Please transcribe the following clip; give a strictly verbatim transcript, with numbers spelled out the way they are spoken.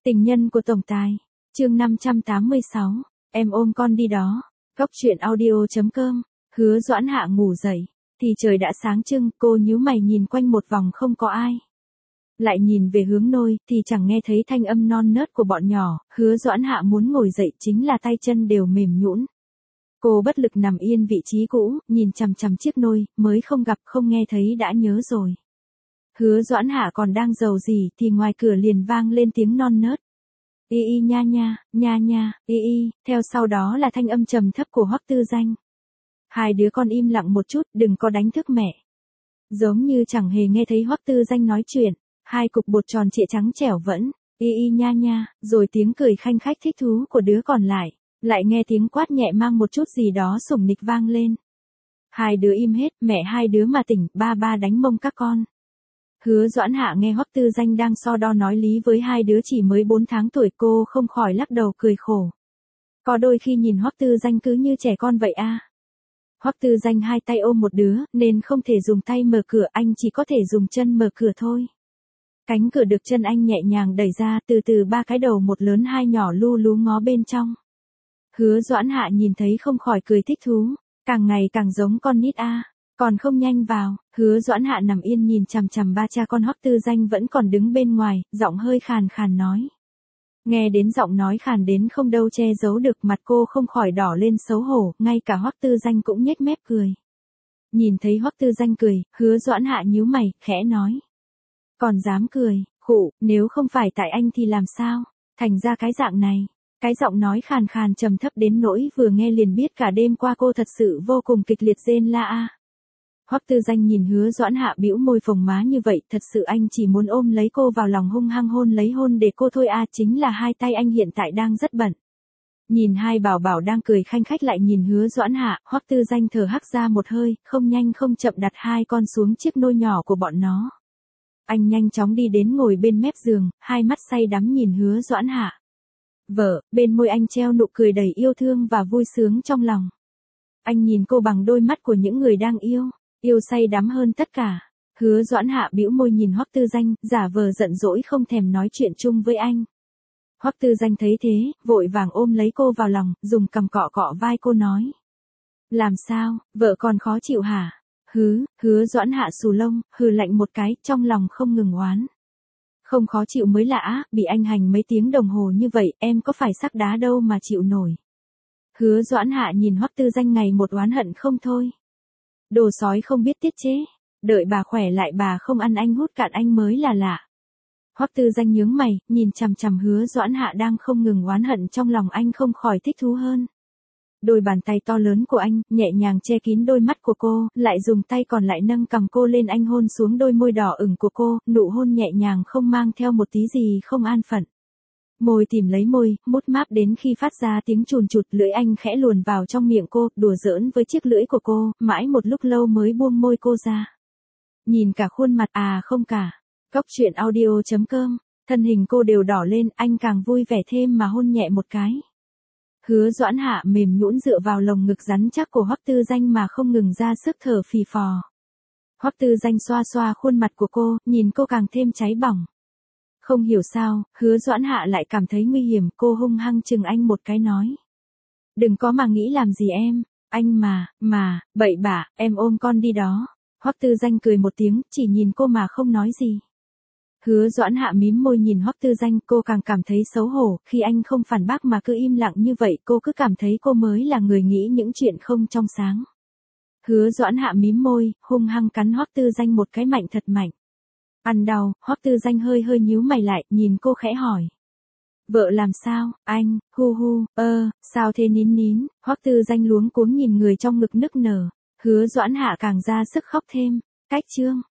Tình nhân của tổng tài. Chương năm trăm tám mươi sáu. Em ôm con đi đó. Góc truyện audio.com. Hứa Doãn Hạ ngủ dậy thì trời đã sáng trưng, cô nhíu mày nhìn quanh một vòng không có ai. Lại nhìn về hướng nôi thì chẳng nghe thấy thanh âm non nớt của bọn nhỏ. Hứa Doãn Hạ muốn ngồi dậy chính là tay chân đều mềm nhũn. Cô bất lực nằm yên vị trí cũ, nhìn chằm chằm chiếc nôi, mới không gặp không nghe thấy đã nhớ rồi. Hứa Doãn Hạ còn đang giàu gì thì ngoài cửa liền vang lên tiếng non nớt. Y y nha nha, nha nha, y y, theo sau đó là thanh âm trầm thấp của Hoắc Tư Danh. Hai đứa con im lặng một chút, đừng có đánh thức mẹ. Giống như chẳng hề nghe thấy Hoắc Tư Danh nói chuyện, hai cục bột tròn trịa trắng trẻo vẫn, y y nha nha, rồi tiếng cười khanh khách thích thú của đứa còn lại, lại nghe tiếng quát nhẹ mang một chút gì đó sủng nịch vang lên. Hai đứa im hết, mẹ hai đứa mà tỉnh, ba ba đánh mông các con. Hứa Doãn Hạ nghe Hoắc Tư Danh đang so đo nói lý với hai đứa chỉ mới bốn tháng tuổi, cô không khỏi lắc đầu cười khổ. Có đôi khi nhìn Hoắc Tư Danh cứ như trẻ con vậy a. Hoắc Tư Danh hai tay ôm một đứa, nên không thể dùng tay mở cửa, anh chỉ có thể dùng chân mở cửa thôi. Cánh cửa được chân anh nhẹ nhàng đẩy ra, từ từ ba cái đầu một lớn hai nhỏ lu lú ngó bên trong. Hứa Doãn Hạ nhìn thấy không khỏi cười thích thú, càng ngày càng giống con nít a. Còn không nhanh vào. Hứa Doãn Hạ nằm yên nhìn chằm chằm ba cha con Hoắc Tư Danh vẫn còn đứng bên ngoài, giọng hơi khàn khàn nói. Nghe đến giọng nói khàn đến không đâu che giấu được, mặt cô không khỏi đỏ lên xấu hổ, ngay cả Hoắc Tư Danh cũng nhếch mép cười. Nhìn thấy Hoắc Tư Danh cười, Hứa Doãn Hạ nhíu mày, khẽ nói. Còn dám cười, khụ, nếu không phải tại anh thì làm sao, thành ra cái dạng này. Cái giọng nói khàn khàn trầm thấp đến nỗi vừa nghe liền biết cả đêm qua cô thật sự vô cùng kịch liệt rên la a. Hoắc Tư Danh nhìn Hứa Doãn Hạ bĩu môi phồng má như vậy, thật sự anh chỉ muốn ôm lấy cô vào lòng hung hăng hôn lấy hôn để cô thôi a, à, chính là hai tay anh hiện tại đang rất bận. Nhìn hai bảo bảo đang cười khanh khách lại nhìn Hứa Doãn Hạ, Hoắc Tư Danh thở hắt ra một hơi, không nhanh không chậm đặt hai con xuống chiếc nôi nhỏ của bọn nó. Anh nhanh chóng đi đến ngồi bên mép giường, hai mắt say đắm nhìn Hứa Doãn Hạ. Vợ, bên môi anh treo nụ cười đầy yêu thương và vui sướng trong lòng. Anh nhìn cô bằng đôi mắt của những người đang yêu. Yêu say đắm hơn tất cả. Hứa Doãn Hạ bĩu môi nhìn Hoắc Tư Danh, giả vờ giận dỗi không thèm nói chuyện chung với anh. Hoắc Tư Danh thấy thế, vội vàng ôm lấy cô vào lòng, dùng cằm cọ cọ vai cô nói. Làm sao, vợ còn khó chịu hả? Hứ, Hứa Doãn Hạ xù lông, hừ lạnh một cái, trong lòng không ngừng oán. Không khó chịu mới lạ, bị anh hành mấy tiếng đồng hồ như vậy, em có phải sắc đá đâu mà chịu nổi. Hứa Doãn Hạ nhìn Hoắc Tư Danh ngày một oán hận không thôi. Đồ sói không biết tiết chế, đợi bà khỏe lại bà không ăn anh hút cạn anh mới là lạ. Hoắc Tư Danh nhướng mày, nhìn chằm chằm Hứa Doãn Hạ đang không ngừng oán hận trong lòng, anh không khỏi thích thú hơn. Đôi bàn tay to lớn của anh, nhẹ nhàng che kín đôi mắt của cô, lại dùng tay còn lại nâng cằm cô lên, anh hôn xuống đôi môi đỏ ửng của cô, nụ hôn nhẹ nhàng không mang theo một tí gì không an phận. Môi tìm lấy môi, mút máp đến khi phát ra tiếng chùn chụt, lưỡi anh khẽ luồn vào trong miệng cô, đùa giỡn với chiếc lưỡi của cô, mãi một lúc lâu mới buông môi cô ra. Nhìn cả khuôn mặt, à không cả. Góc truyện audio.com. Thân hình cô đều đỏ lên, anh càng vui vẻ thêm mà hôn nhẹ một cái. Hứa Doãn Hạ mềm nhũn dựa vào lồng ngực rắn chắc của Hoắc Tư Danh mà không ngừng ra sức thở phì phò. Hoắc Tư Danh xoa xoa khuôn mặt của cô, nhìn cô càng thêm cháy bỏng. Không hiểu sao, Hứa Doãn Hạ lại cảm thấy nguy hiểm, cô hung hăng chừng anh một cái nói. Đừng có mà nghĩ làm gì em, anh mà, mà, bậy bạ, em ôm con đi đó. Hoắc Tư Danh cười một tiếng, chỉ nhìn cô mà không nói gì. Hứa Doãn Hạ mím môi nhìn Hoắc Tư Danh, cô càng cảm thấy xấu hổ, khi anh không phản bác mà cứ im lặng như vậy, cô cứ cảm thấy cô mới là người nghĩ những chuyện không trong sáng. Hứa Doãn Hạ mím môi, hung hăng cắn Hoắc Tư Danh một cái mạnh thật mạnh. Ăn đau, Hoắc Tư Danh hơi hơi nhíu mày lại, nhìn cô khẽ hỏi. Vợ làm sao, anh, hu hu, ơ, sao thế nín nín, Hoắc Tư Danh luống cuống nhìn người trong ngực nức nở. Hứa Doãn Hạ càng ra sức khóc thêm. Cách chương.